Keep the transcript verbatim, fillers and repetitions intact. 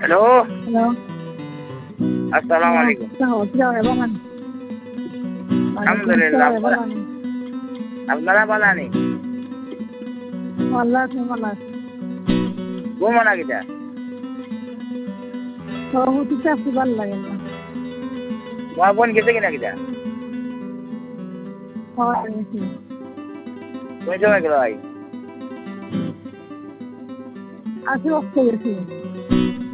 hello hello আসসালামু আলাইকুম আলহামদুলিল্লাহ আপনারা ভালো আনি ভালো আছি ভালো আছি ঘুমো না কিটা সভাপতি চাষি ভালো লাগে না তোমার বোন গেছে কিনা কিটা হয় গেছি কোন সময় গেল ভাই আশি বছর গেছি